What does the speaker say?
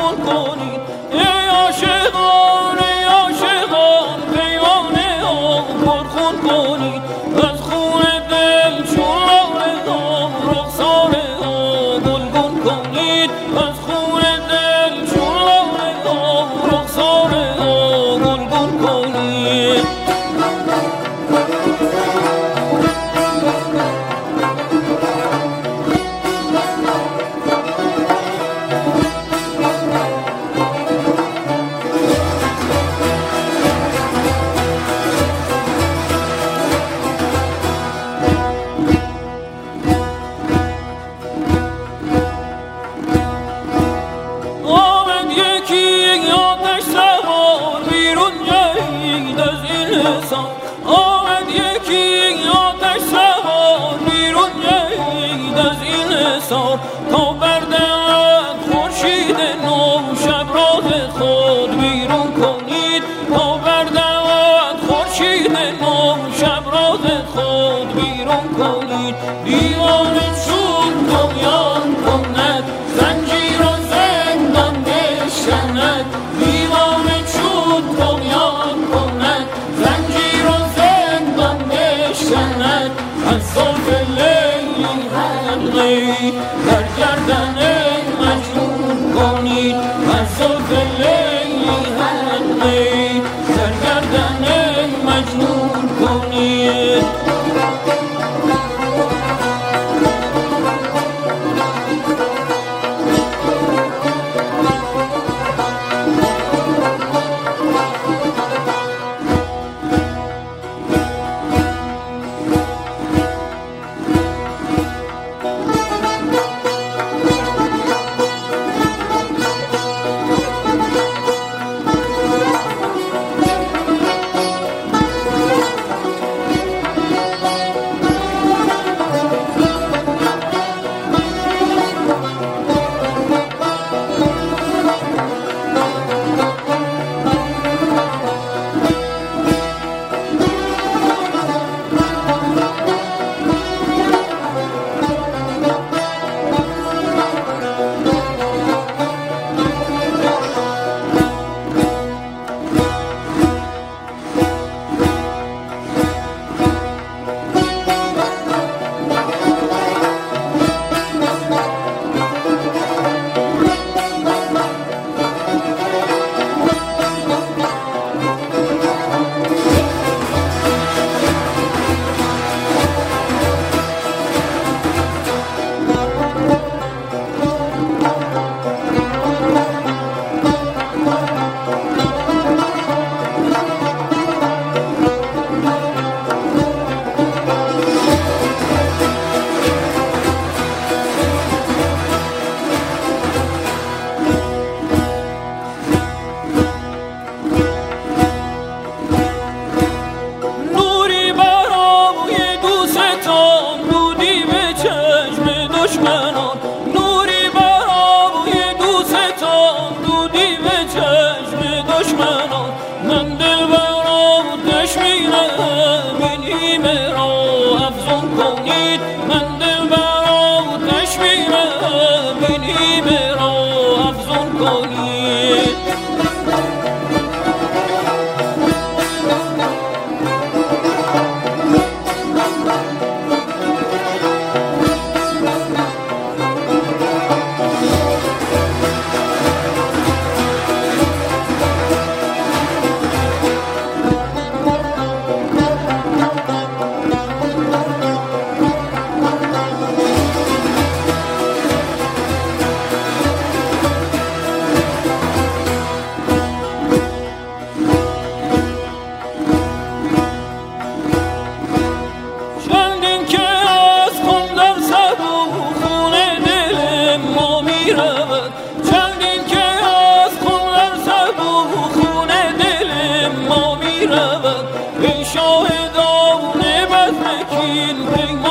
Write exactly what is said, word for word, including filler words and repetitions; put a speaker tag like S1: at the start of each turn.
S1: پرخون کنید ای عاشقان ای عاشقان پیمانه ها پرخون کنید از خون دل چون لاله ها رخساره ها گلگون کنید از خون دل چون لاله ها رخساره ها گلگون کنید آمد یکی آتش سوار بیرون جهید از این حصار تا بردهد خورشید نو شب راز خود بیرون کنید تا بردهد خورشید نو شب راز خود بیرون کنید دیوانه چون طغیان کند زنجیر و زندان بشکند دیوانه چون طغیان کند از زلف لیلی حلقه‌ای در گردن مجنون کنید از زلف لیلی حلقه‌ای در گردن مجنون کنید نوری برای دوستان دودی به چشم دشمنان من دل براتش میرم این ایمه را افزون کنید من دل براتش میرم این ایمه را افزون کنید چندین که از خون در سبو خون دل ما می رود ای شاهدان بزم کین